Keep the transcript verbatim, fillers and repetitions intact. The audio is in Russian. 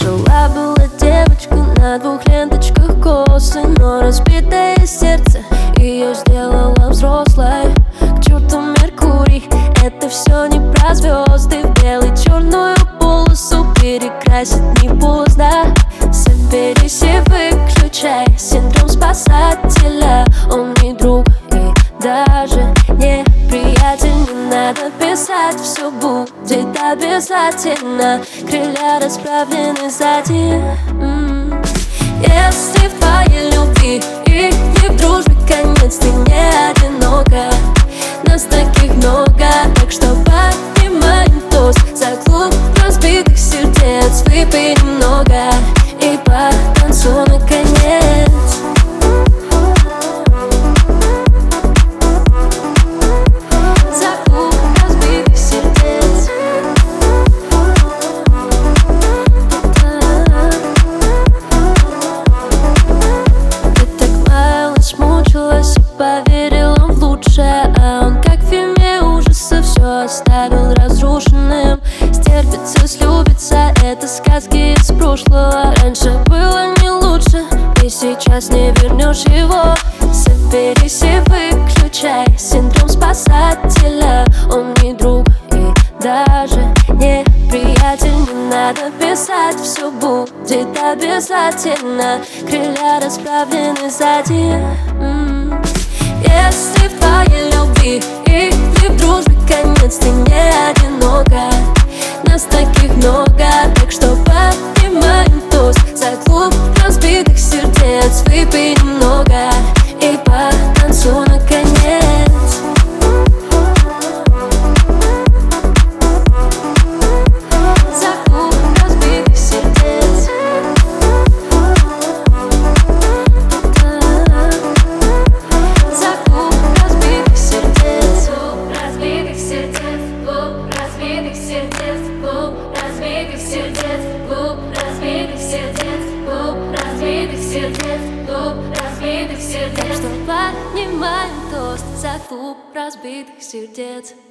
Жила была девочка на двух ленточках косы, но разбитое сердце ее сделало взрослой. К черту Меркурий, это все не про звезды. В белый черную полосу перекрасить не поздно. Соберись и выключай синдром спасателя. Он не друг и даже не приятель. Не надо писать, все будет обязательно. Крылья расправлены сзади. М-м. Если в твоей любви или в дружбе конец, ты не одинока. Нас таких много, так что поднимаем тост за клуб разбитых сердец. Выпей немного и потанцуй наконец. За клуб разбитых сердец. Ты так мало смучилась и поверила в лучшее, а он, как в фильме ужасов, все оставил разрушенным. Стерпится, слюбится, это сказки из прошлого. Раньше было не лучше, и сейчас не вернешь его. Соберись и выключай синдром спасателя. Он не друг и даже не приятель. Не надо писать, все будет обязательно. Крылья расправлены сзади. М-м. Если в твоей любви или в дружбе конец, ты не одинока. Нас таких много, так что поднимаем тост за клуб разбитых сердец. Выпей немного и потанцуй наконец. За клуб разбитых сердец. За клуб разбитых сердец. Клуб разбитых сердец. Клуб разбитых сердец. Клуб разбитых сердец. Клуб разбитых сердец. Клуб разбитых сердец. Клуб разбитых сердец. Так что поднимаем тост за клуб разбитых сердец.